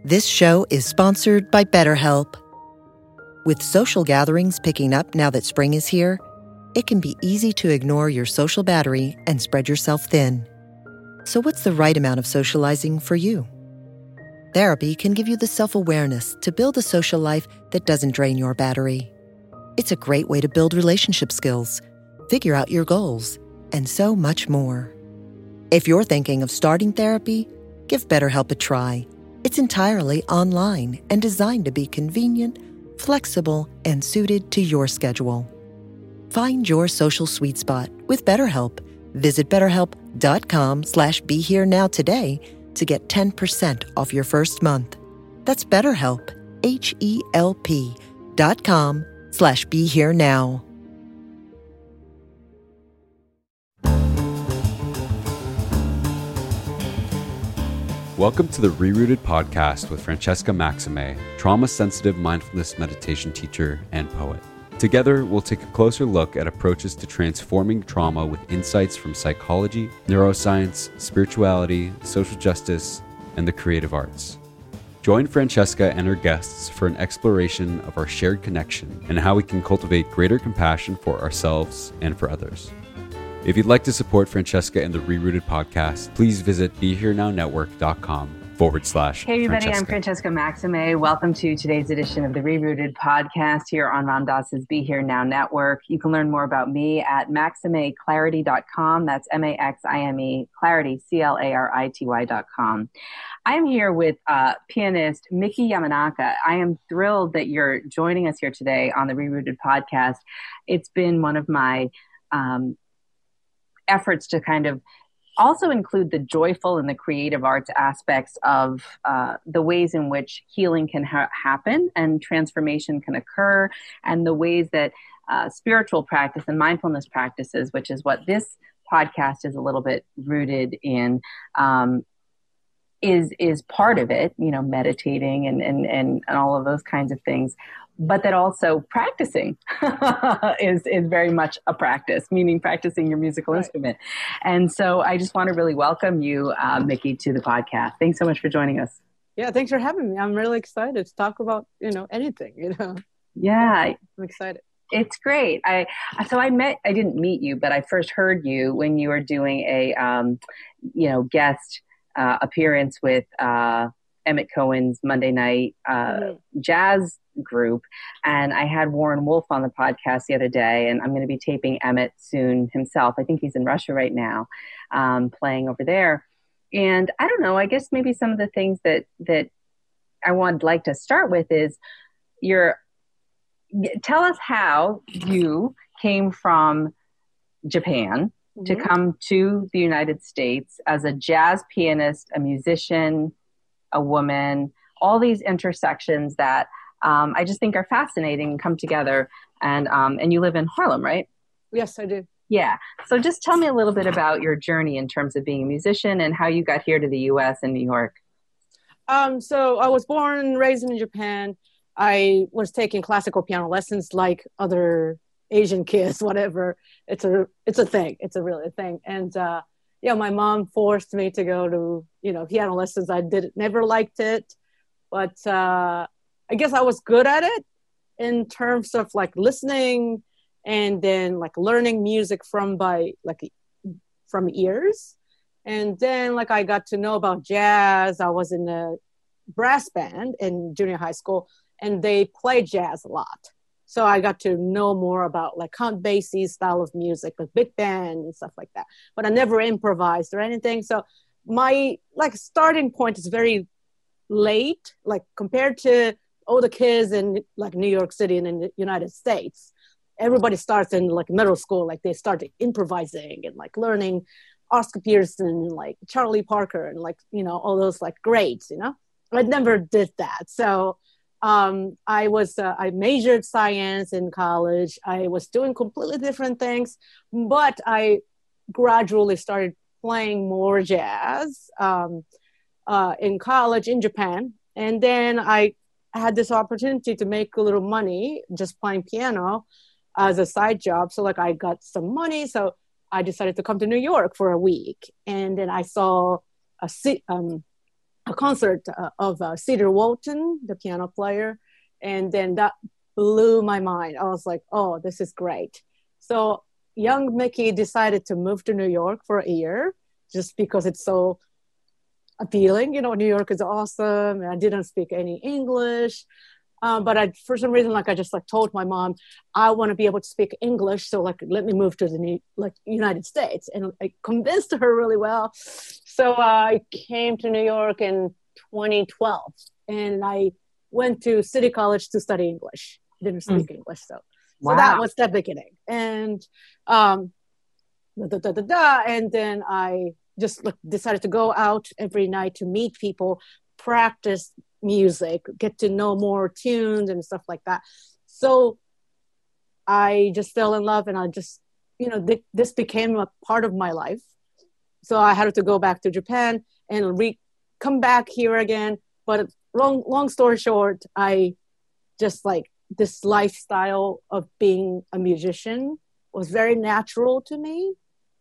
This show is sponsored by BetterHelp. With social gatherings picking up now that spring is here, it can be easy to ignore your social battery and spread yourself thin. So what's the right amount of socializing for you? Therapy can give you the self-awareness to build a social life that doesn't drain your battery. It's a great way to build relationship skills, figure out your goals, and so much more. If you're thinking of starting therapy, give BetterHelp a try. It's entirely online and designed to be convenient, flexible, and suited to your schedule. Find your social sweet spot with BetterHelp. Visit BetterHelp.com/BeHereNow today to get 10% off your first month. That's BetterHelp, HELP.com/BeHereNow. Welcome to the Rerooted podcast with Francesca Maxime, trauma-sensitive mindfulness meditation teacher and poet. Together, we'll take a closer look at approaches to transforming trauma with insights from psychology, neuroscience, spirituality, social justice, and the creative arts. Join Francesca and her guests for an exploration of our shared connection and how we can cultivate greater compassion for ourselves and for others. If you'd like to support Francesca and the Rerooted podcast, please visit BeHereNowNetwork.com/Francesca. Hey everybody, I'm Francesca Maxime. Welcome to today's edition of the Rerooted podcast here on Ram Dass's Be Here Now Network. You can learn more about me at MaximeClarity.com. That's MAXIME Clarity, CLARITY.com. I am here with pianist Miki Yamanaka. I am thrilled that you're joining us here today on the Rerooted podcast. It's been one of my efforts to kind of also include the joyful and the creative arts aspects of the ways in which healing can happen and transformation can occur, and the ways that spiritual practice and mindfulness practices, which is what this podcast is a little bit rooted in, is part of it, you know, meditating and all of those kinds of things. But that also practicing is very much a practice, meaning practicing your musical instrument. And so I just want to really welcome you, Miki, to the podcast. Thanks so much for joining us. Yeah, thanks for having me. I'm really excited to talk about, anything, Yeah. I'm excited. It's great. I didn't meet you, but I first heard you when you were doing a, guest appearance with Emmett Cohen's Monday night jazz group. And I had Warren Wolf on the podcast the other day, and I'm going to be taping Emmett soon himself. I think he's in Russia right now, playing over there. And I don't know, I guess maybe some of the things that I would like to start with is tell us how you came from Japan to come to the United States as a jazz pianist, a musician, a woman, all these intersections that I just think are fascinating and come together. And you live in Harlem, right? Yes, I do. Yeah. So just tell me a little bit about your journey in terms of being a musician and how you got here to the U.S. and New York. So I was born and raised in Japan. I was taking classical piano lessons like other Asian kids, whatever. It's a thing. It's a really thing. And my mom forced me to go to, piano lessons. I never liked it, but I guess I was good at it in terms of like listening and then like learning music from ears. And then like I got to know about jazz. I was in a brass band in junior high school and they played jazz a lot. So I got to know more about like Count Basie's style of music, like big band and stuff like that. But I never improvised or anything. So my like starting point is very late, like compared to all the kids in like New York City and in the United States. Everybody starts in like middle school, like they start improvising and like learning Oscar Peterson and like Charlie Parker and like, all those like greats, I never did that. So I majored science in college. I was doing completely different things, but I gradually started playing more jazz in college in Japan. And then I had this opportunity to make a little money just playing piano as a side job. So like I got some money. So I decided to come to New York for a week. And then I saw a concert of Cedar Walton, the piano player. And then that blew my mind. I was like, oh, this is great. So young Mickey decided to move to New York for a year just because it's so appealing. You know, New York is awesome. And I didn't speak any English. But for some reason, like I just like told my mom, I want to be able to speak English. So like, let me move to the United States. And I convinced her really well. So I came to New York in 2012 and I went to City College to study English. I didn't speak English. So that was the beginning. And, and then I just decided to go out every night to meet people, practice music, get to know more tunes and stuff like that. So I just fell in love and I just, this became a part of my life. So I had to go back to Japan and come back here again. But long story short, I just like this lifestyle of being a musician was very natural to me.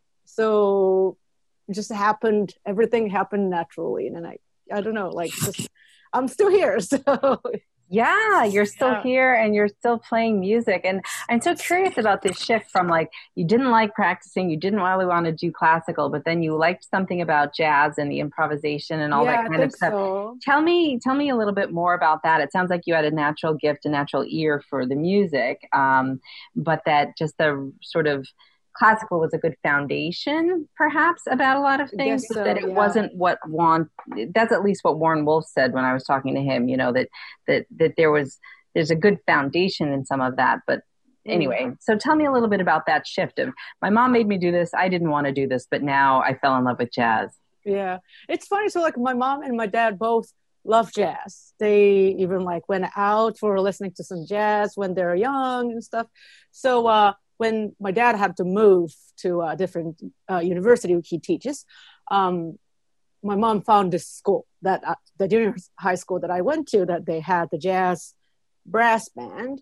So it just happened, everything happened naturally. And I don't know, like just, I'm still here. So yeah, you're still here and you're still playing music. And I'm so curious about this shift from like, you didn't like practicing, you didn't really want to do classical, but then you liked something about jazz and the improvisation and all that kind of stuff. So. Tell me a little bit more about that. It sounds like you had a natural gift, a natural ear for the music, but that just the sort of classical was a good foundation, perhaps, about a lot of things, but that it wasn't what that's at least what Warren Wolf said when I was talking to him, that there's a good foundation in some of that. But anyway, so tell me a little bit about that shift of, my mom made me do this. I didn't want to do this, but now I fell in love with jazz. Yeah. It's funny. So like my mom and my dad both love jazz. They even like went out for listening to some jazz when they're young and stuff. So, when my dad had to move to a different university he teaches, my mom found this school, that the junior high school that I went to, that they had the jazz brass band.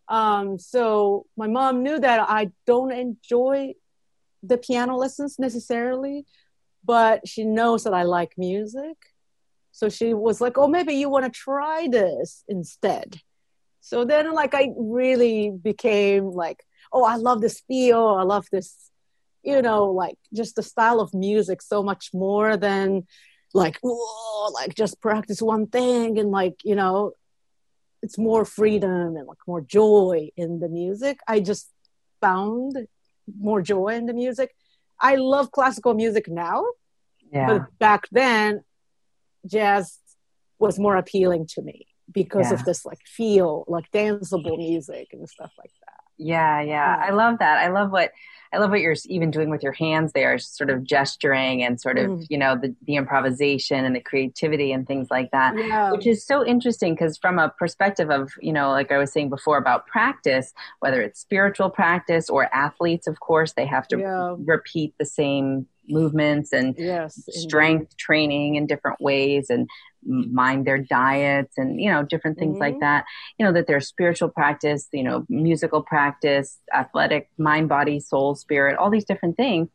So my mom knew that I don't enjoy the piano lessons necessarily, but she knows that I like music. So she was like, oh, maybe you want to try this instead. So then like I really became like, oh, I love this feel. I love this, like just the style of music so much more than like, whoa, like just practice one thing. And like, it's more freedom and like more joy in the music. I just found more joy in the music. I love classical music now, but back then jazz was more appealing to me because of this like feel, like danceable music and stuff like that. Yeah. I love that. I love what you're even doing with your hands there, sort of gesturing and sort of, the improvisation and the creativity and things like that, which is so interesting because from a perspective of, like I was saying before about practice, whether it's spiritual practice or athletes, of course, they have to repeat the same movements and strength training in different ways and mind their diets and, different things like that, that there's spiritual practice, musical practice, athletic, mind, body, soul, spirit, all these different things,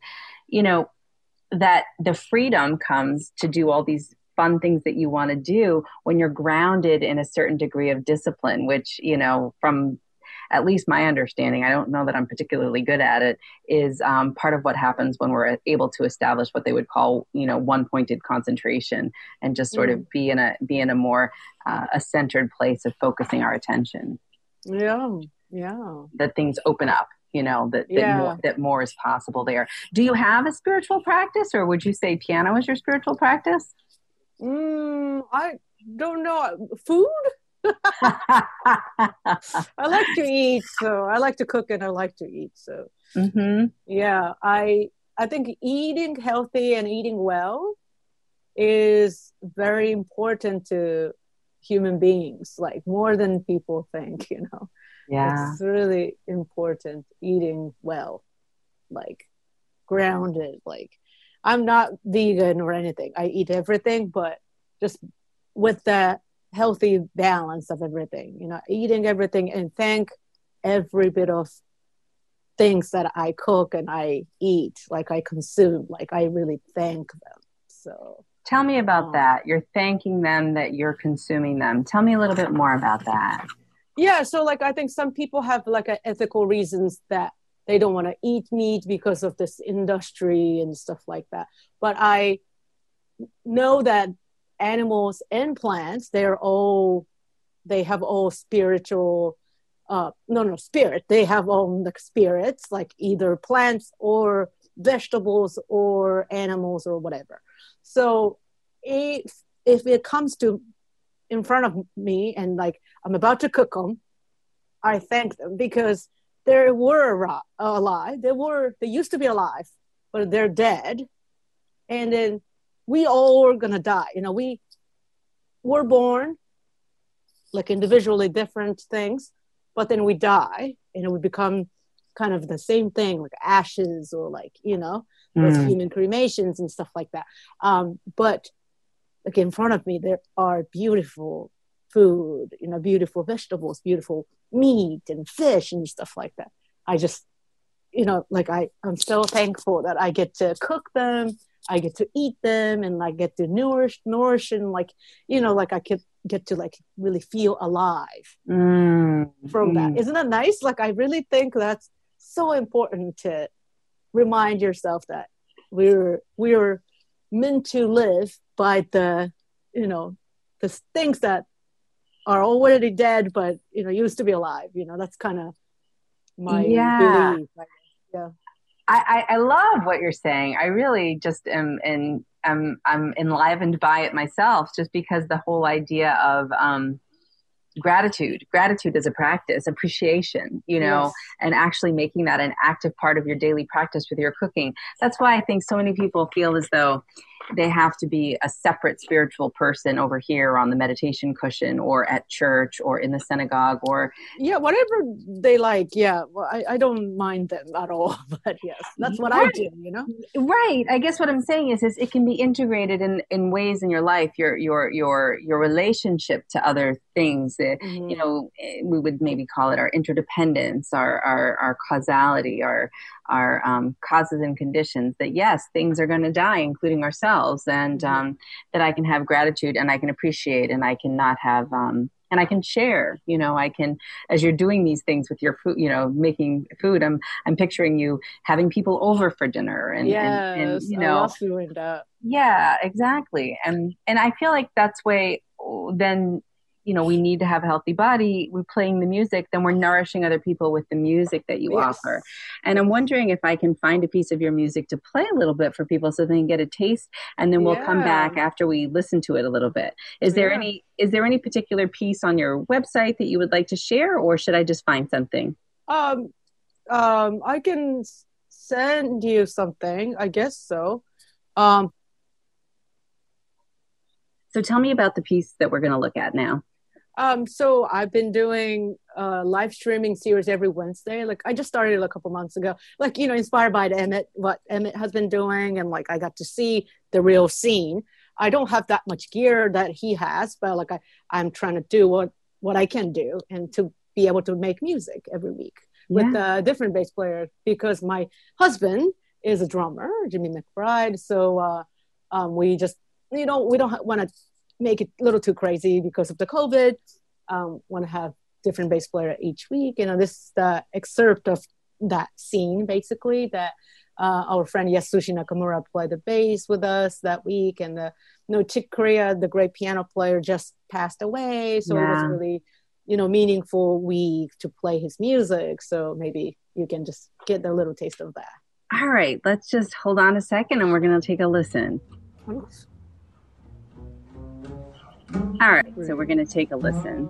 that the freedom comes to do all these fun things that you want to do when you're grounded in a certain degree of discipline, which, from at least my understanding, I don't know that I'm particularly good at it, is part of what happens when we're able to establish what they would call, one-pointed concentration and just sort of be in a more a centered place of focusing our attention. Yeah. That things open up, that more is possible there. Do you have a spiritual practice, or would you say piano is your spiritual practice? I don't know. Food? I like to eat, so I like to cook and I like to eat. So I think eating healthy and eating well is very important to human beings, like more than people think, it's really important eating well, like grounded. Like I'm not vegan or anything, I eat everything, but just with that healthy balance of everything, eating everything and thank every bit of things that I cook and I eat, like I consume, like I really thank them. So Tell me about that. You're thanking them that you're consuming them. Tell me a little bit more about that. Yeah, so like I think some people have like ethical reasons that they don't want to eat meat because of this industry and stuff like that. But I know that animals and plants, they have all spiritual no spirit. They have all like spirits, like either plants or vegetables or animals or whatever. So if it comes to in front of me and like I'm about to cook them, I thank them because they were alive. They used to be alive, but they're dead. And then we all are gonna die. You know, we were born like individually different things, but then we die and we become kind of the same thing, like ashes or like, you know, those human cremations and stuff like that. But like in front of me, there are beautiful food, you know, beautiful vegetables, beautiful meat and fish and stuff like that. I just, you know, like I'm so thankful that I get to cook them. I get to eat them and I get to nourish and like, you know, like I could get to like really feel alive from that. Isn't that nice? Like, I really think that's so important to remind yourself that we're meant to live by the, you know, the things that are already dead, but, you know, used to be alive. You know, that's kind of my belief. Yeah. I love what you're saying. I really just am, and I'm enlivened by it myself, just because the whole idea of gratitude as a practice, appreciation, you know, yes. And actually making that an active part of your daily practice with your cooking. That's why I think so many people feel as though they have to be a separate spiritual person over here on the meditation cushion or at church or in the synagogue or whatever they like. Yeah, well, I don't mind them at all, but yes, that's what I do, you know. Right. I guess what I'm saying is it can be integrated in ways in your life, your relationship to other things. You know, we would maybe call it our interdependence, our causality, our causes and conditions. That yes, things are going to die, including ourselves, and that I can have gratitude and I can appreciate and I can not have and I can share. You know, I can, as you're doing these things with your food, you know, making food. I'm picturing you having people over for dinner and you know, I love doing that. Yeah, exactly. And I feel like that's way then. You know, we need to have a healthy body. We're playing the music, then we're nourishing other people with the music that you offer. And I'm wondering if I can find a piece of your music to play a little bit for people so they can get a taste, and then we'll come back after we listen to it a little bit. Is there any particular piece on your website that you would like to share, or should I just find something? I can send you something, I guess so. So tell me about the piece that we're going to look at now. So I've been doing a live streaming series every Wednesday. Like I just started a couple months ago, like, you know, inspired by what Emmett has been doing. And like, I got to see the real scene. I don't have that much gear that he has, but like I'm trying to do what I can do and to be able to make music every week with a different bass player, because my husband is a drummer, Jimmy McBride. So we just, you know, we don't want to make it a little too crazy because of the COVID. Want to have different bass player each week. You know, this is the excerpt of that scene, basically, that our friend Yasushi Nakamura played the bass with us that week. And Chick Corea, the great piano player, just passed away. So it was really, you know, meaningful week to play his music. So maybe you can just get a little taste of that. All right, let's just hold on a second and we're going to take a listen. All right, so we're going to take a listen.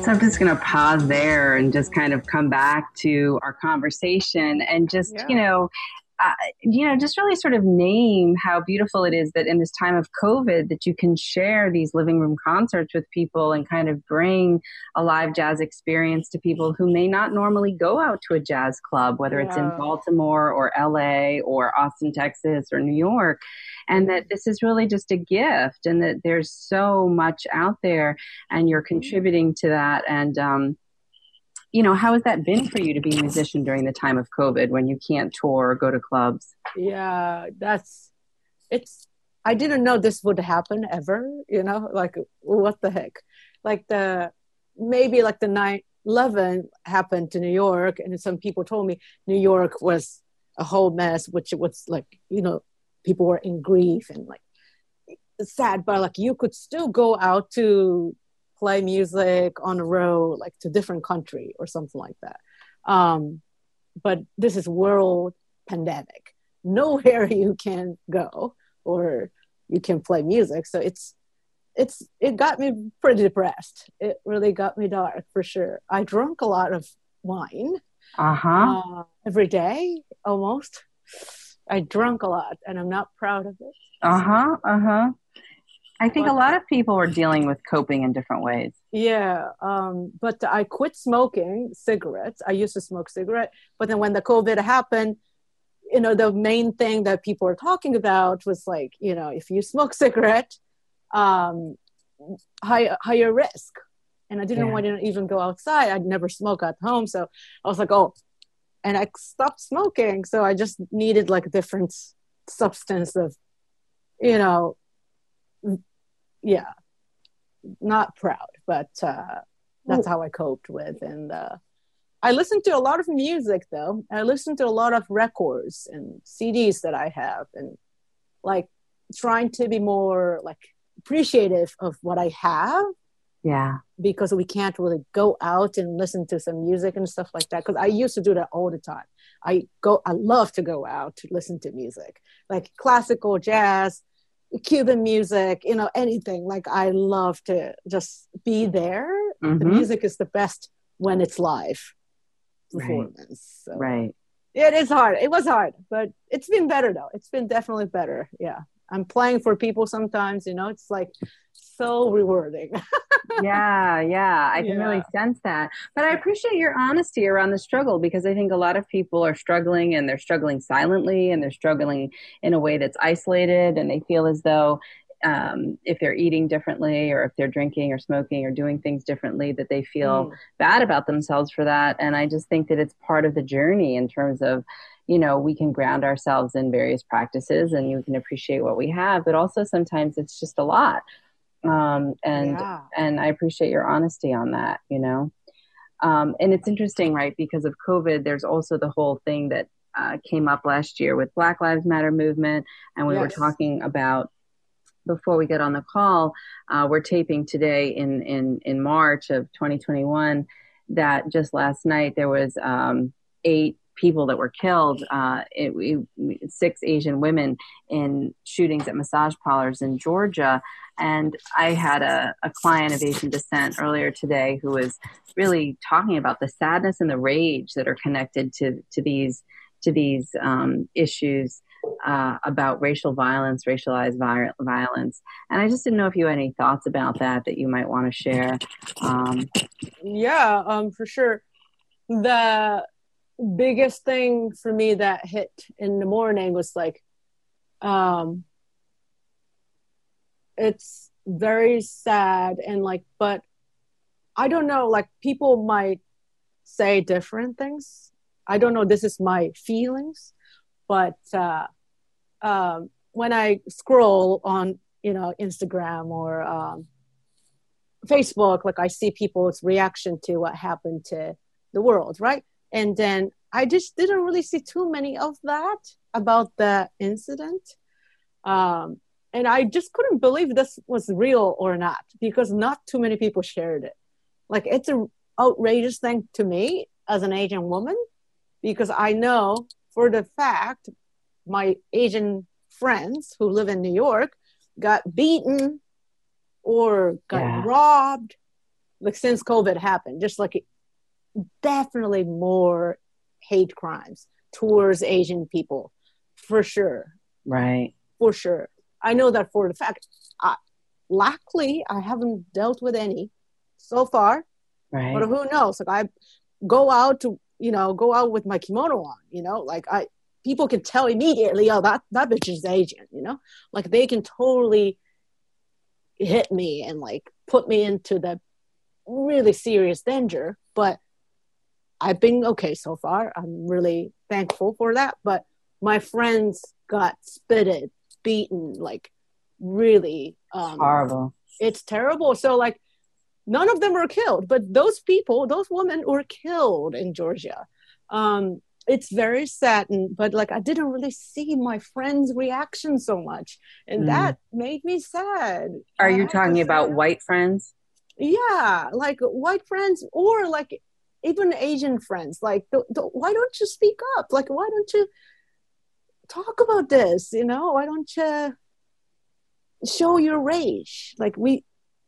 So I'm just going to pause there and just kind of come back to our conversation and just, just really sort of name how beautiful it is that in this time of COVID that you can share these living room concerts with people and kind of bring a live jazz experience to people who may not normally go out to a jazz club, whether it's in Baltimore or LA or Austin, Texas or New York. And that this is really just a gift and that there's so much out there and you're contributing to that. And, how has that been for you to be a musician during the time of COVID when you can't tour or go to clubs? Yeah, I didn't know this would happen ever, like what the heck? Like maybe like the 9/11 happened to New York and some people told me New York was a whole mess, which was like, people were in grief and like sad, but like you could still go out to play music on the road, like to different country or something like that. But this is world pandemic. Nowhere you can go or you can play music. So it got me pretty depressed. It really got me dark for sure. I drank a lot of wine every day almost. I drank a lot and I'm not proud of it. I think a lot of people are dealing with coping in different ways. Yeah. But I quit smoking cigarettes. I used to smoke cigarette, but then when the COVID happened, the main thing that people were talking about was like, if you smoke cigarette, higher risk. And I didn't want to even go outside. I'd never smoke at home. So I was like, and I stopped smoking. So I just needed like a different substance of, not proud, but that's how I coped with. And I listened to a lot of music though. I listened to a lot of records and CDs that I have and like trying to be more like appreciative of what I have. Yeah. Because we can't really go out and listen to some music and stuff like that. Because I used to do that all the time. I love to go out to listen to music, like classical, jazz, Cuban music, anything. Like I love to just be there. Mm-hmm. The music is the best when it's live performance. So, right. It is hard. It was hard, but it's been better though. It's been definitely better. Yeah. I'm playing for people sometimes, it's like so rewarding. Yeah. I can really sense that. But I appreciate your honesty around the struggle because I think a lot of people are struggling and they're struggling silently and they're struggling in a way that's isolated and they feel as though if they're eating differently or if they're drinking or smoking or doing things differently that they feel bad about themselves for that. And I just think that it's part of the journey in terms of we can ground ourselves in various practices and you can appreciate what we have, but also sometimes it's just a lot. And I appreciate your honesty on that, and it's interesting, right? Because of COVID, there's also the whole thing that came up last year with Black Lives Matter movement. And we were talking about, before we get on the call, we're taping today in March of 2021, that just last night there was 8 people that were killed, 6 Asian women in shootings at massage parlors in Georgia. And I had a client of Asian descent earlier today who was really talking about the sadness and the rage that are connected to these issues about racial violence, racialized violence. And I just didn't know if you had any thoughts about that you might want to share. For sure. The biggest thing for me that hit in the morning was like, it's very sad and like, but I don't know, like people might say different things. I don't know, this is my feelings, but when I scroll on, Instagram or Facebook, like I see people's reaction to what happened to the world, right? And then I just didn't really see too many of that about the incident. And I just couldn't believe this was real or not because not too many people shared it. Like it's an outrageous thing to me as an Asian woman because I know for the fact my Asian friends who live in New York got beaten or got robbed like since COVID happened, just like definitely more hate crimes towards Asian people, for sure. Right. For sure. I know that for the fact. Luckily, I haven't dealt with any so far. Right. But who knows? Like I go out with my kimono on, like people can tell immediately, oh, that bitch is Asian, like they can totally hit me and like put me into the really serious danger. But I've been okay so far. I'm really thankful for that. But my friends got spitted, beaten, like really horrible. It's terrible. So like none of them were killed, but those women were killed in Georgia. It's very sad, but like I didn't really see my friends' reaction so much, and that made me sad. Are you talking about white friends? Yeah, like white friends, or like even Asian friends. Like, why don't you speak up? Like, why don't you talk about this? Why don't you show your rage? Like we're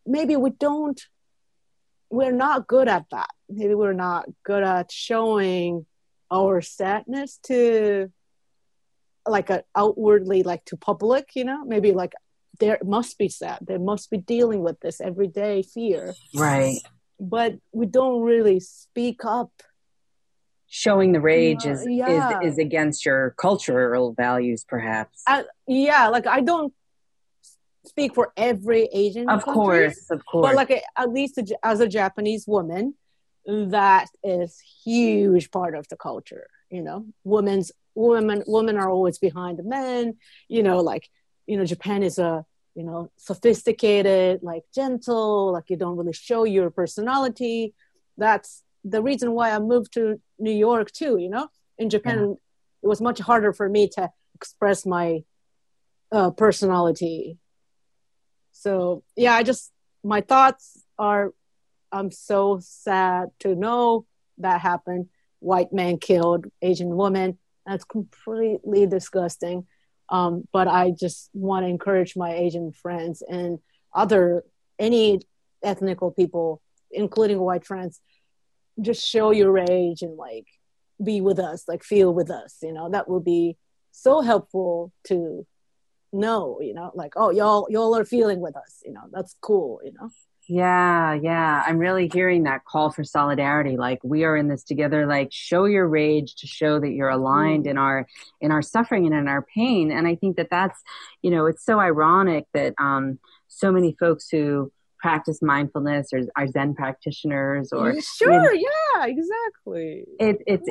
not good at that. Maybe we're not good at showing our sadness to like outwardly, like to public, maybe like there must be sad. They must be dealing with this everyday fear. Right. But we don't really speak up. Showing the rage is against your cultural values, perhaps. Like I don't speak for every Asian country, of course, but like at least as a Japanese woman, that is huge part of the culture. Women are always behind the men. Japan is a sophisticated, like gentle, like you don't really show your personality. That's the reason why I moved to New York too. In Japan, it was much harder for me to express my personality. So yeah, my thoughts are, I'm so sad to know that happened. White man killed Asian woman. That's completely disgusting. But I just want to encourage my Asian friends and any ethnical people, including white friends, just show your rage and like be with us, like feel with us. That will be so helpful to know, like, oh, y'all are feeling with us, that's cool. Yeah, I'm really hearing that call for solidarity. Like we are in this together. Like show your rage to show that you're aligned in our suffering and in our pain. And I think that's it's so ironic that so many folks who practice mindfulness or are Zen practitioners or yeah, exactly. It's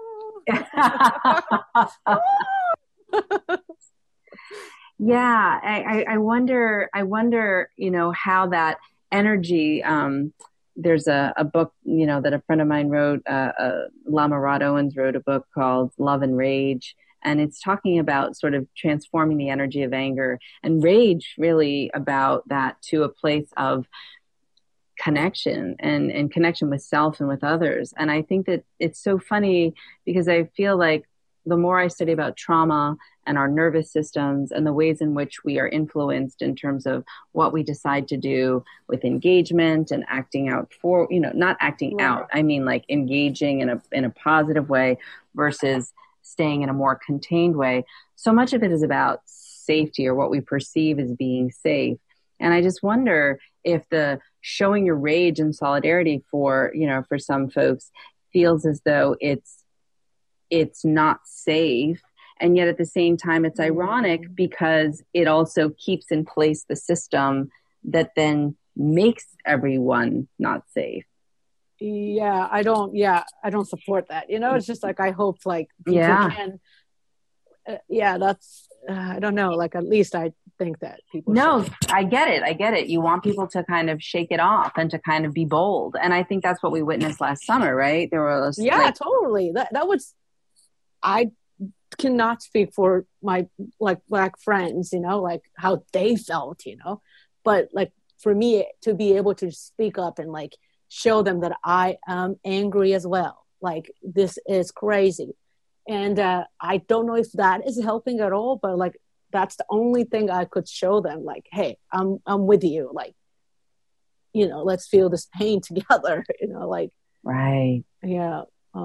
yeah, I wonder, how that energy, there's a book, that a friend of mine wrote, Lama Rod Owens wrote a book called Love and Rage. And it's talking about sort of transforming the energy of anger and rage, really about that to a place of connection and connection with self and with others. And I think that it's so funny because I feel like the more I study about trauma and our nervous systems and the ways in which we are influenced in terms of what we decide to do with engagement and acting out for, not acting out, I mean like engaging in a positive way versus staying in a more contained way. So much of it is about safety or what we perceive as being safe. And I just wonder if the showing your rage and solidarity for some folks feels as though it's not safe. And yet at the same time, it's ironic because it also keeps in place the system that then makes everyone not safe. Yeah, I don't support that. It's just like, I hope like people can, that's, I don't know, like at least I think that people should. I get it. You want people to kind of shake it off and to kind of be bold. And I think that's what we witnessed last summer, right? There was totally. That was, I cannot speak for my like Black friends, like how they felt, but like for me to be able to speak up and like show them that I am angry as well. Like this is crazy. And I don't know if that is helping at all, but like that's the only thing I could show them. Like, hey, I'm with you. Like, let's feel this pain together, like, Right. yeah.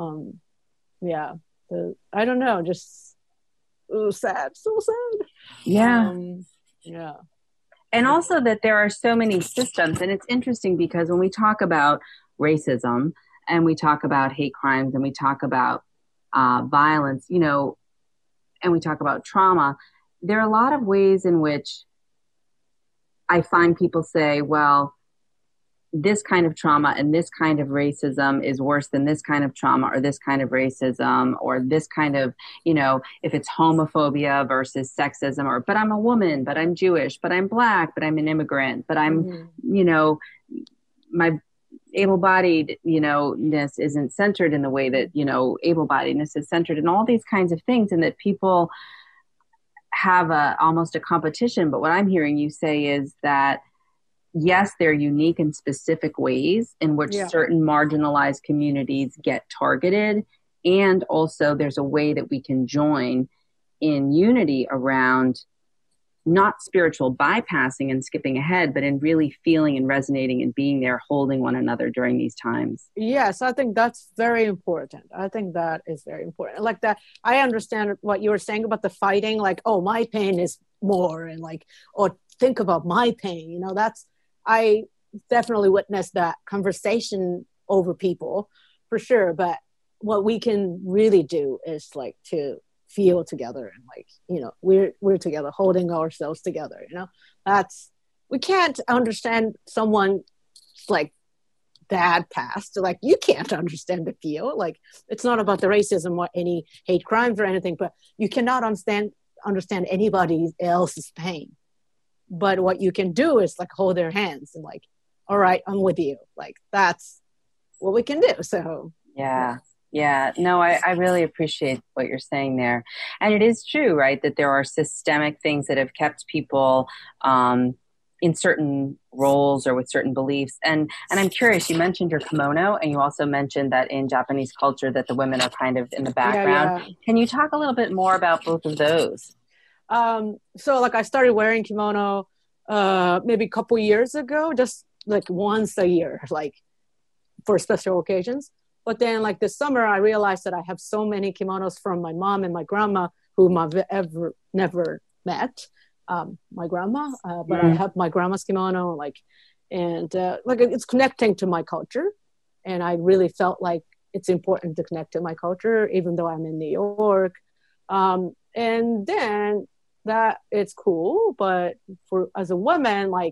Yeah. I don't know, just sad, so sad. Yeah. Yeah. And also that there are so many systems. And it's interesting because when we talk about racism and we talk about hate crimes and we talk about violence, and we talk about trauma, there are a lot of ways in which I find people say, well, this kind of trauma and this kind of racism is worse than this kind of trauma or this kind of racism or this kind of, if it's homophobia versus sexism but I'm a woman, but I'm Jewish, but I'm Black, but I'm an immigrant, but I'm, my able-bodiedness isn't centered in the way that, able-bodiedness is centered in all these kinds of things, and that people have almost a competition. But what I'm hearing you say is that yes, there are unique and specific ways in which certain marginalized communities get targeted. And also there's a way that we can join in unity around not spiritual bypassing and skipping ahead, but in really feeling and resonating and being there, holding one another during these times. Yes, I think that's very important. I think that is very important. Like that, I understand what you were saying about the fighting, like, oh, my pain is more, and like, or think about my pain, I definitely witnessed that conversation over people for sure. But what we can really do is like to feel together and like, we're together, holding ourselves together, we can't understand someone like bad past. Like you can't understand the feel. Like it's not about the racism or any hate crimes or anything, but you cannot understand anybody else's pain. But what you can do is like hold their hands and like, all right, I'm with you. Like that's what we can do. So yeah. No, I really appreciate what you're saying there. And it is true, right, that there are systemic things that have kept people in certain roles or with certain beliefs. And I'm curious, you mentioned your kimono, and you also mentioned that in Japanese culture that the women are kind of in the background. Yeah. Can you talk a little bit more about both of those? So like I started wearing kimono maybe a couple years ago, just like once a year, like for special occasions. But then like this summer, I realized that I have so many kimonos from my mom and my grandma, whom I've never met. My grandma, but I have my grandma's kimono, and it's connecting to my culture. And I really felt like it's important to connect to my culture, even though I'm in New York. And then that it's cool, but as a woman, like,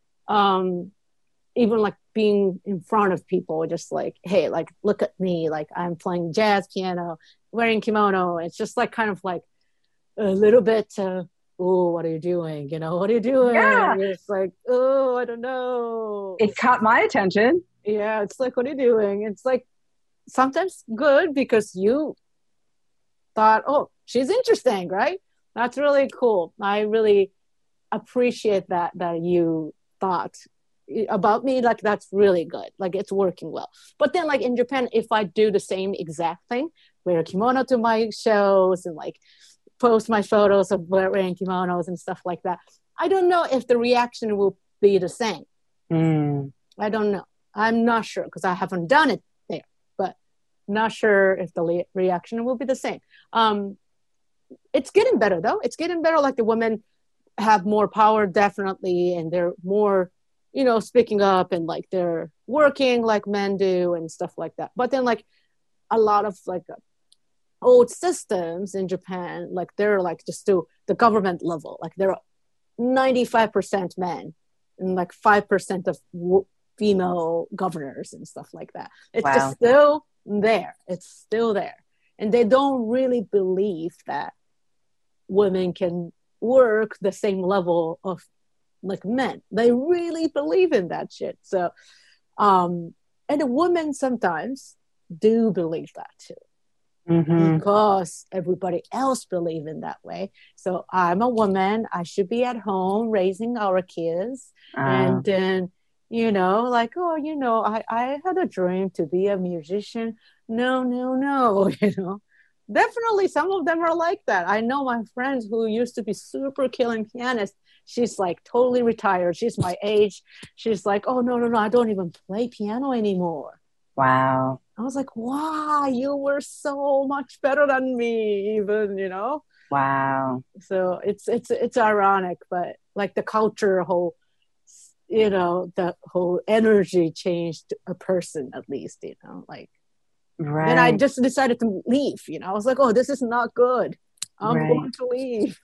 even like being in front of people, just like, hey, like, look at me, like I'm playing jazz piano, wearing kimono. It's just like kind of like a little bit, oh, what are you doing? What are you doing? Yeah. It's like, oh, I don't know. It caught my attention. Yeah, it's like, what are you doing? It's like sometimes good because you thought, oh, she's interesting, right? That's really cool. I really appreciate that you thought about me. Like that's really good. Like it's working well. But then like in Japan, if I do the same exact thing, wear a kimono to my shows and like post my photos of wearing kimonos and stuff like that, I don't know if the reaction will be the same. I don't know. I'm not sure because I haven't done it there, but not sure if the reaction will be the same. It's getting better though. It's getting better. Like the women have more power, definitely. And they're more, speaking up and like they're working like men do and stuff like that. But then like a lot of like old systems in Japan, like they're like just to the government level, like they're 95% men and like 5% of female governors and stuff like that. It's just still there. It's still there. And they don't really believe that women can work the same level of like men. They really believe in that shit. So, and the women sometimes do believe that too. Because everybody else believe in that way. So I'm a woman. I should be at home raising our kids. And then, like, oh, I had a dream to be a musician. No. Definitely some of them are like that. I know my friends who used to be super killing pianists she's like totally retired. She's my age. She's like, oh, no, I don't even play piano anymore. Wow. I was like, wow, you were so much better than me even, Wow. So it's ironic, but like the culture whole, the whole energy changed a person at least, like. Right. Then I just decided to leave. I was like, oh, this is not good. I'm Right. going to leave.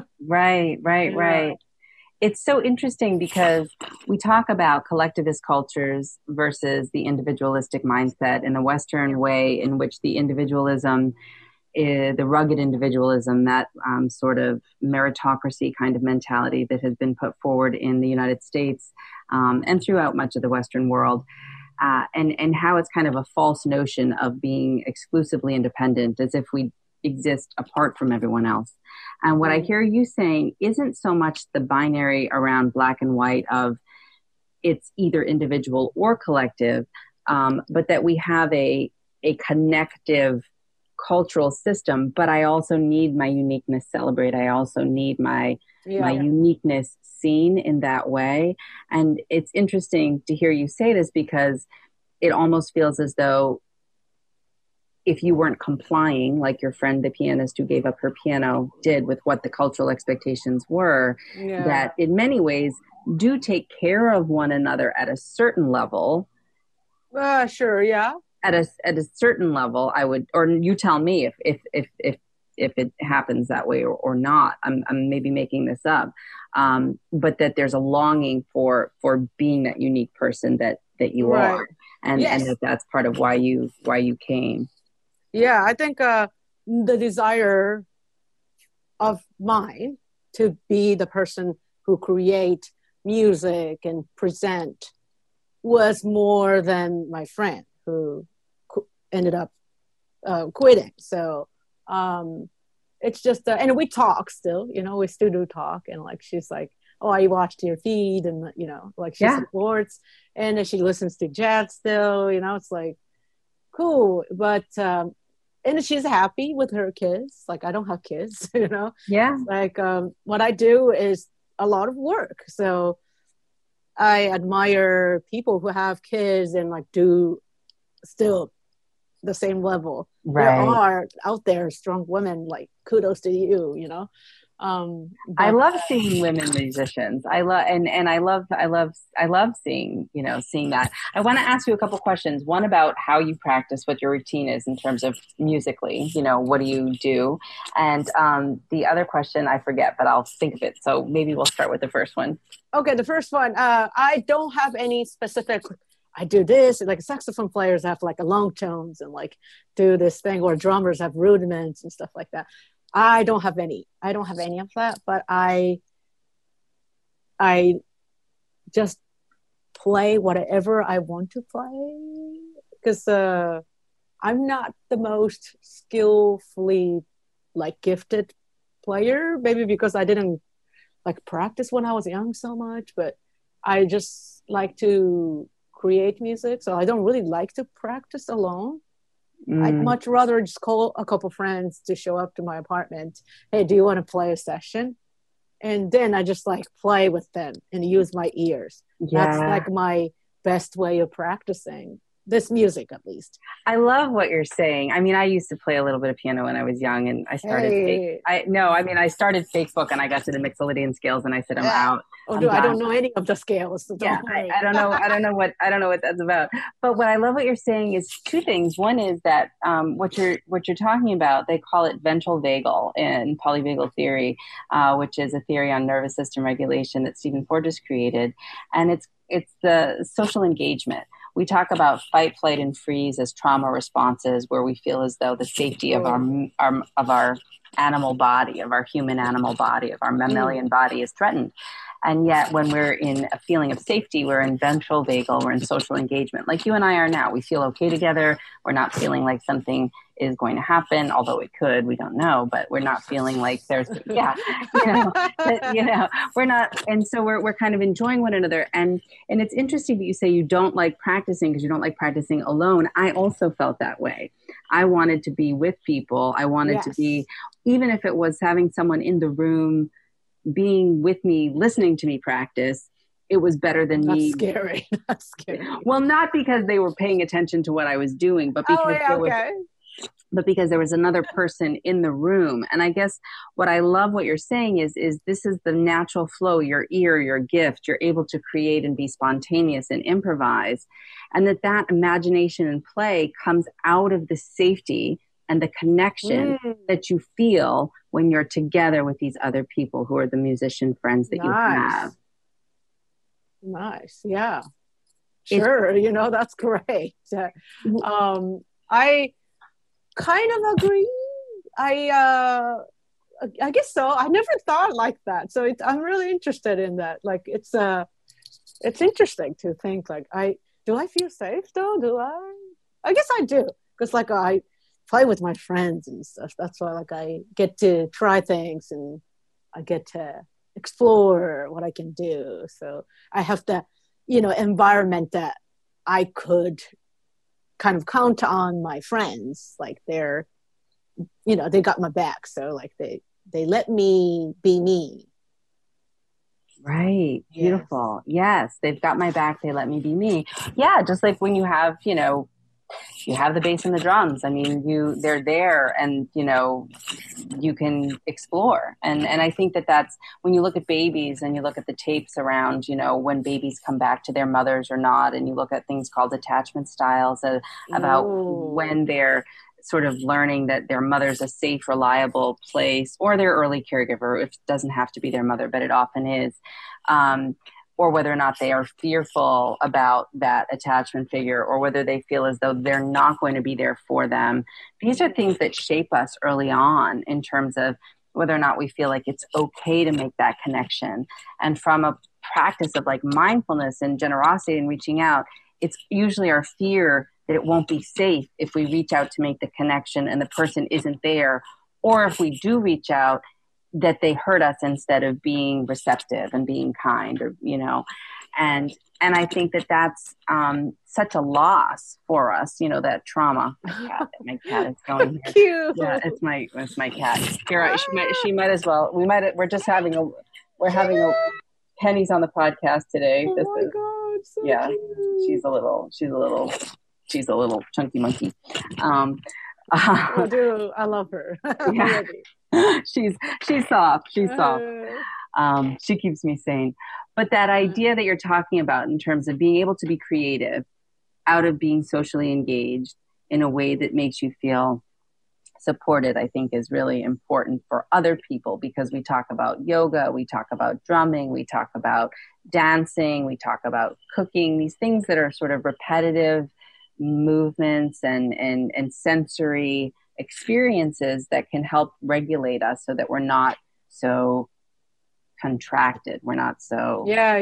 Right. It's so interesting because we talk about collectivist cultures versus the individualistic mindset in the Western way, in which the individualism, the rugged individualism, that sort of meritocracy kind of mentality that has been put forward in the United States and throughout much of the Western world. And how it's kind of a false notion of being exclusively independent, as if we exist apart from everyone else. And what I hear you saying isn't so much the binary around black and white of it's either individual or collective, but that we have a connective cultural system, but I also need my uniqueness celebrated. I also need my uniqueness seen in that way. And it's interesting to hear you say this because it almost feels as though if you weren't complying, like your friend, the pianist who gave up her piano, did with what the cultural expectations were, that in many ways do take care of one another at a certain level. Sure, yeah. At a certain level, I would, or you tell me if it happens that way or not. I'm maybe making this up, but that there's a longing for being that unique person that you are, and that's part of why you came. Yeah, I think the desire of mine to be the person who create music and present was more than my friend who ended up quitting. So it's just, and we talk still, we still do talk. And like, she's like, oh, I watched your feed and, like she supports and then she listens to jazz still, it's like, cool. But, and she's happy with her kids. Like I don't have kids, Yeah. Like what I do is a lot of work. So I admire people who have kids and like do still the same level. Right. There are out there strong women, like kudos to you, I love seeing women musicians. I love seeing that. I want to ask you a couple questions. One about how you practice, what your routine is in terms of musically, what do you do? And the other question I forget, but I'll think of it. So maybe we'll start with the first one. Okay, the first one. I don't have any specific. I do this, like saxophone players have like a long tones and like do this thing, or drummers have rudiments and stuff like that. I don't have any of that, but I just play whatever I want to play because I'm not the most skillfully like gifted player, maybe because I didn't like practice when I was young so much, but I just like to create music. So I don't really like to practice alone. I'd much rather just call a couple friends to show up to my apartment. Hey, do you want to play a session? And then I just like play with them and use my ears. Yeah. That's like my best way of practicing this music, at least. I love what you're saying. I mean, I used to play a little bit of piano when I was young, and I started. I started Facebook, and I got to the Mixolydian scales, and I said, I'm out. Oh no, I don't know any of the scales. So I don't know. I don't know what that's about. But what I love what you're saying is two things. One is that what you're talking about, they call it ventral vagal in polyvagal theory, which is a theory on nervous system regulation that Stephen Porges created, and it's the social engagement. We talk about fight, flight, and freeze as trauma responses, where we feel as though the safety of our animal body, of our human animal body, of our mammalian body is threatened. And yet when we're in a feeling of safety, we're in ventral vagal, we're in social engagement. Like you and I are now. We feel okay together. We're not feeling like something is going to happen, although it could, we don't know, but we're not feeling like there's, we're not. And so we're kind of enjoying one another. And it's interesting that you say you don't like practicing because you don't like practicing alone. I also felt that way. I wanted to be with people. I wanted to be, even if it was having someone in the room being with me, listening to me practice, it was better than That's me. scary. That's scary. Well, not because they were paying attention to what I was doing, but because there was another person in the room. And I guess what I love what you're saying is this is the natural flow, your ear, your gift. You're able to create and be spontaneous and improvise. And that imagination and play comes out of the safety and the connection that you feel when you're together with these other people who are the musician friends that you have. Nice. Yeah. Sure. That's great. I kind of agree. I guess so. I never thought like that. So I'm really interested in that. Like, it's interesting to think like, do I feel safe though? I guess I do. Because like I play with my friends and stuff. That's why like I get to try things and I get to explore what I can do. So I have the, environment that I could kind of count on my friends. Like they got my back. So like they let me be me. Right. Beautiful. Yes. They've got my back. They let me be me. Yeah. Just like when you have, you have the bass and the drums. I mean, they're there and, you can explore. And I think that's when you look at babies and you look at the tapes around, when babies come back to their mothers or not, and you look at things called attachment styles about when they're sort of learning that their mother's a safe, reliable place, or their early caregiver. It doesn't have to be their mother, but it often is. Or whether or not they are fearful about that attachment figure, or whether they feel as though they're not going to be there for them. These are things that shape us early on in terms of whether or not we feel like it's okay to make that connection. And from a practice of like mindfulness and generosity and reaching out, it's usually our fear that it won't be safe if we reach out to make the connection and the person isn't there. Or if we do reach out, that they hurt us instead of being receptive and being kind, or, and I think that's such a loss for us, that trauma. My cat is going here. Cute. Yeah, it's my cat. Here, she might as well. We're just having a Penny's on the podcast today. Oh my God, so cute. She's a little chunky monkey. I do. I love her. Yeah. She's soft. She's soft. She keeps me sane. But that idea that you're talking about in terms of being able to be creative out of being socially engaged in a way that makes you feel supported, I think is really important for other people, because we talk about yoga, we talk about drumming, we talk about dancing, we talk about cooking, these things that are sort of repetitive movements and sensory experiences that can help regulate us so that we're not so contracted. We're not so Yeah.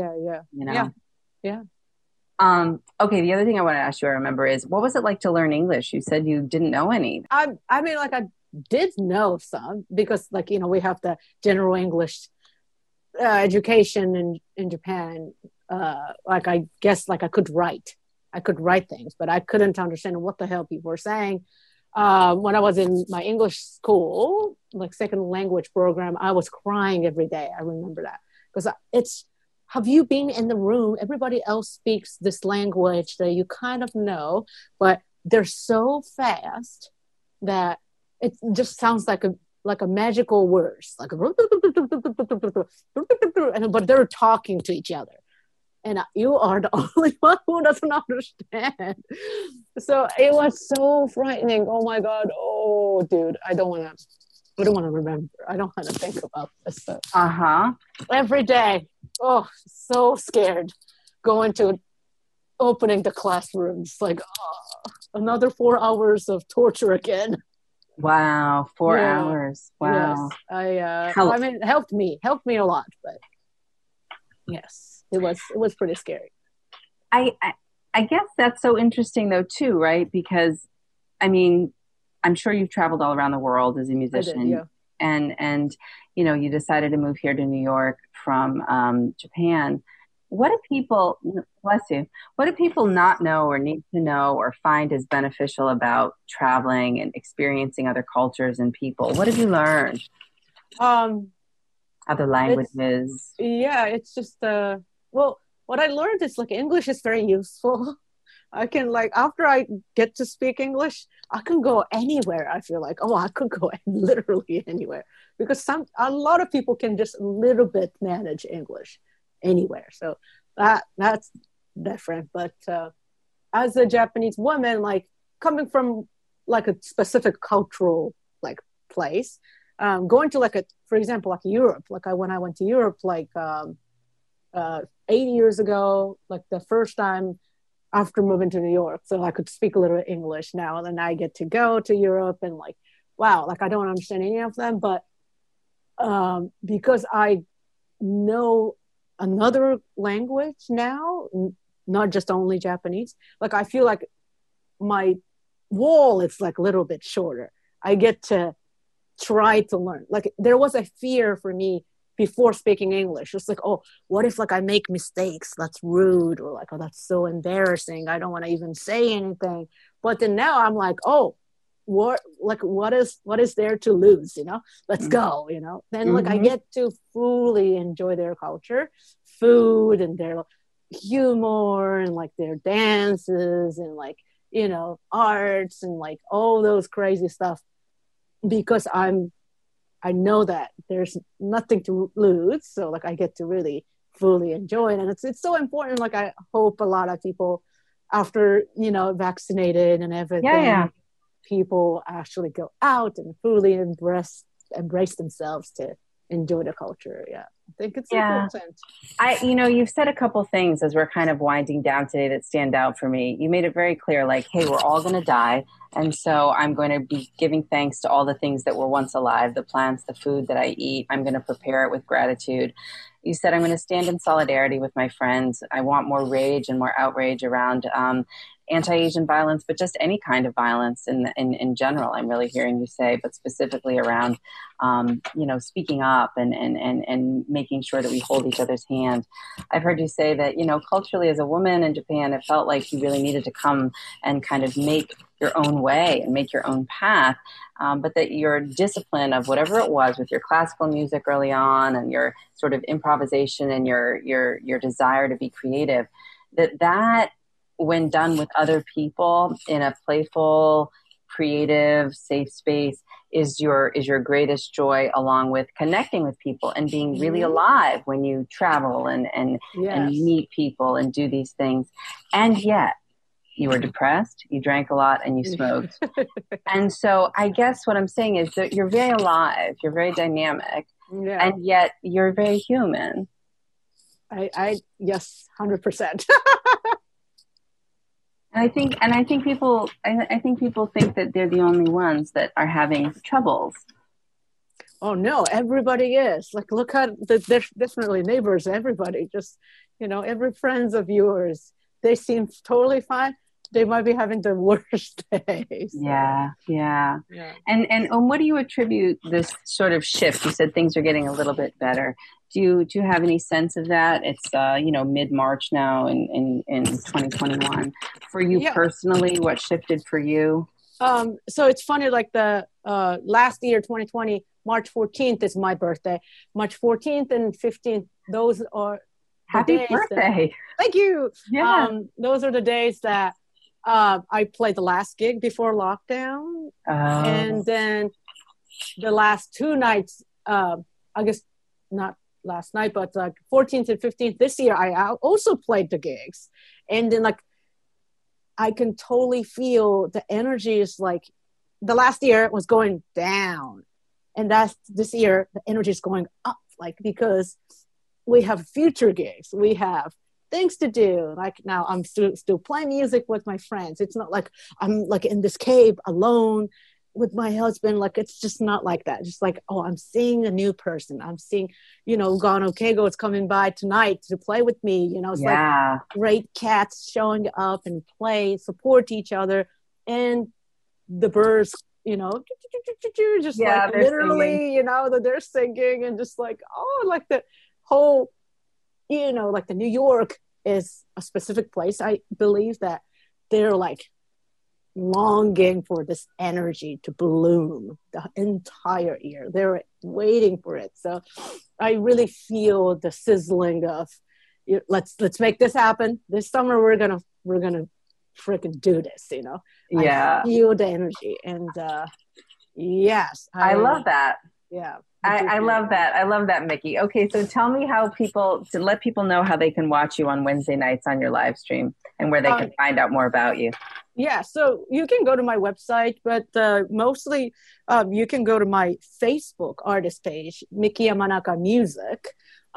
Okay, the other thing I want to ask you, I remember, is what was it like to learn English? You said you didn't know any. I mean, like I did know some, because like, we have the general English education in Japan. Like I guess like I could write things, but I couldn't understand what the hell people were saying. When I was in my English school, like second language program, I was crying every day. I remember that, because have you been in the room? Everybody else speaks this language that you kind of know, but they're so fast that it just sounds like a magical words, like, but they're talking to each other. And you are the only one who doesn't understand. So it was so frightening. Oh my God. Oh, dude, I don't want to remember. I don't want to think about this stuff. Every day. Oh, so scared. Going to opening the classrooms. Like, another 4 hours of torture again. Wow. 4 hours. Wow. Yes. I mean, it helped me a lot, but yes. It was pretty scary. I guess that's so interesting though too, right? Because I mean, I'm sure you've traveled all around the world as a musician. I did, yeah. And you decided to move here to New York from Japan. What do people, bless you, what do people not know or need to know or find as beneficial about traveling and experiencing other cultures and people? What have you learned? other languages. It's just well, what I learned is like English is very useful. I can like after I get to speak English, I can go anywhere. I feel like, oh, I could go literally anywhere because a lot of people can just a little bit manage English anywhere. So that's different. But as a Japanese woman, like coming from like a specific cultural like place, going to like for example, like Europe, like when I went to Europe, like 8 years ago, like the first time after moving to New York, so I could speak a little English now, and then I get to go to Europe and like, wow, like I don't understand any of them, but because I know another language now, not just only Japanese, like I feel like my wall is like a little bit shorter. I get to try to learn. Like there was a fear for me before speaking English. It's like, oh, what if like I make mistakes? That's rude, or like, oh, that's so embarrassing. I don't want to even say anything. But then now I'm like, oh, what is there to lose? You know, let's go. You know, then like I get to fully enjoy their culture, food, and their humor, and like their dances, and like, you know, arts, and like all those crazy stuff, because I know that there's nothing to lose. So like I get to really fully enjoy it. And it's so important. Like I hope a lot of people after, you know, vaccinated and everything, people actually go out and fully embrace themselves to enjoy the culture. Yeah. I think it's important. You've said a couple things as we're kind of winding down today that stand out for me. You made it very clear, like, hey, we're all going to die. And so I'm going to be giving thanks to all the things that were once alive, the plants, the food that I eat. I'm going to prepare it with gratitude. You said, I'm going to stand in solidarity with my friends. I want more rage and more outrage around anti-Asian violence, but just any kind of violence in general. I'm really hearing you say, but specifically around, speaking up and making sure that we hold each other's hand. I've heard you say that, you know, culturally as a woman in Japan, it felt like you really needed to come and kind of make your own way and make your own path. But that your discipline of whatever it was with your classical music early on and your sort of improvisation and your desire to be creative, that when done with other people in a playful, creative, safe space is your greatest joy, along with connecting with people and being really alive when you travel and meet people and do these things. And yet you were depressed, you drank a lot, and you smoked. And so I guess what I'm saying is that you're very alive, you're very dynamic, and yet you're very human. I yes, 100%. I think people think that they're the only ones that are having troubles. Oh no, everybody is. Like, look at there's definitely neighbors, everybody, just, you know, every friends of yours, they seem totally fine. They might be having the worst days. So. Yeah. And what do you attribute this sort of shift? You said things are getting a little bit better. Do you have any sense of that? It's mid-March now in 2021. For you personally, what shifted for you? So it's funny, like the last year, 2020, March 14th is my birthday. March 14th and 15th, those are happy birthday. Thank you. Yeah. Those are the days that I played the last gig before lockdown. And then the last two nights, I guess not last night, but like 14th and 15th this year, I also played the gigs. And then like, I can totally feel the energy is like, the last year was going down. And this year, the energy is going up, like, because we have future gigs. We have things to do. Like now I'm still playing music with my friends. It's not like I'm like in this cave alone with my husband. Like, it's just not like that. Just like, oh, I'm seeing a new person. I'm seeing, Gano Keigo is coming by tonight to play with me. It's like great cats showing up and play, support each other. And the birds, just like literally, singing. That they're singing, and just like, oh, like the whole, like the New York is a specific place. I believe that they're like longing for this energy to bloom the entire year. They're waiting for it. So I really feel the sizzling of, let's make this happen. This summer we're gonna freaking do this, Yeah. I feel the energy. And yes. I love that. Yeah. I love that. I love that, Mickey. Okay, so tell me to let people know how they can watch you on Wednesday nights on your live stream and where they can find out more about you. Yeah, so you can go to my website, but mostly you can go to my Facebook artist page, Miki Yamanaka Music.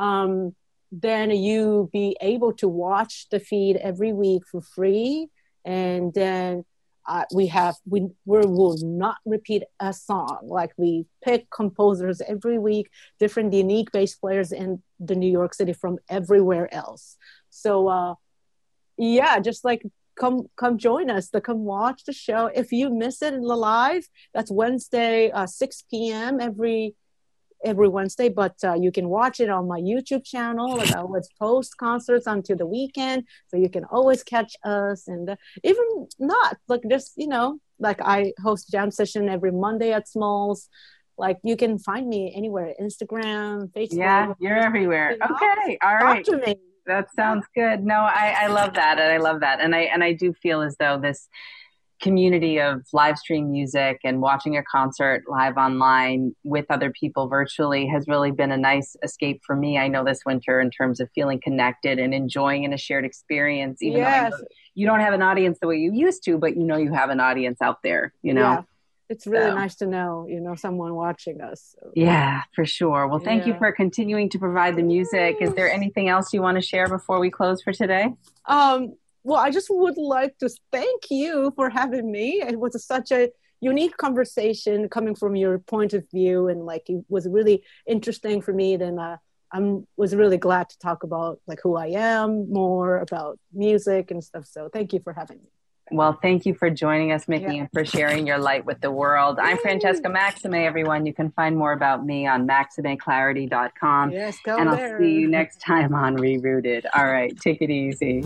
Then you be able to watch the feed every week for free. And then we will not repeat a song. Like, we pick composers every week, different unique bass players in the New York City from everywhere else. So just like come join us, come watch the show. If you miss it in the live, that's Wednesday 6 p.m. every Wednesday, but you can watch it on my YouTube channel. Like, I always post concerts until the weekend, so you can always catch us. And even not, like, just, like, I host jam session every Monday at Smalls. Like, you can find me anywhere, Instagram, Facebook. Yeah, you're everywhere. Okay, all right. Talk to me. That sounds good. No, I love that. And I love that. And I do feel as though this community of live stream music and watching a concert live online with other people virtually has really been a nice escape for me. I know this winter, in terms of feeling connected and enjoying in a shared experience, even though I know you don't have an audience the way you used to, but you have an audience out there, Yeah. It's really nice to know, someone watching us. So. Yeah, for sure. Well, thank you for continuing to provide the music. Is there anything else you want to share before we close for today? Well, I just would like to thank you for having me. It was such a unique conversation coming from your point of view, and like, it was really interesting for me. Then I was really glad to talk about like who I am, more about music and stuff. So thank you for having me. Well, thank you for joining us, Mickey, and for sharing your light with the world. I'm Francesca Maxime, everyone. You can find more about me on MaximeClarity.com. Yes, go and there. I'll see you next time on Rerooted. All right, take it easy.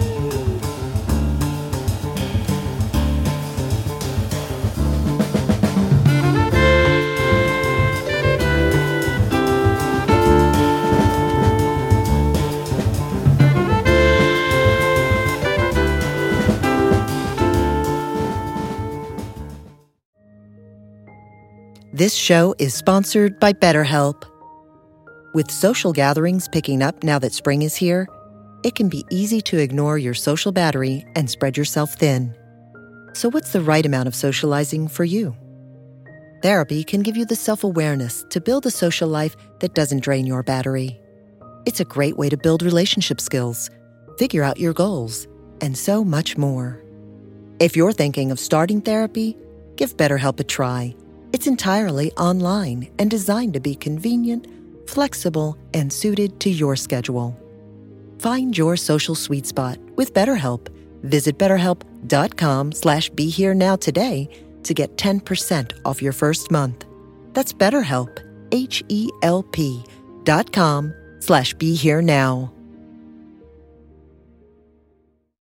This show is sponsored by BetterHelp. With social gatherings picking up now that spring is here, it can be easy to ignore your social battery and spread yourself thin. So what's the right amount of socializing for you? Therapy can give you the self-awareness to build a social life that doesn't drain your battery. It's a great way to build relationship skills, figure out your goals, and so much more. If you're thinking of starting therapy, give BetterHelp a try. It's entirely online and designed to be convenient, flexible, and suited to your schedule. Find your social sweet spot with BetterHelp. Visit BetterHelp.com/BeHereNow today to get 10% off your first month. That's BetterHelp, HELP.com/BeHereNow.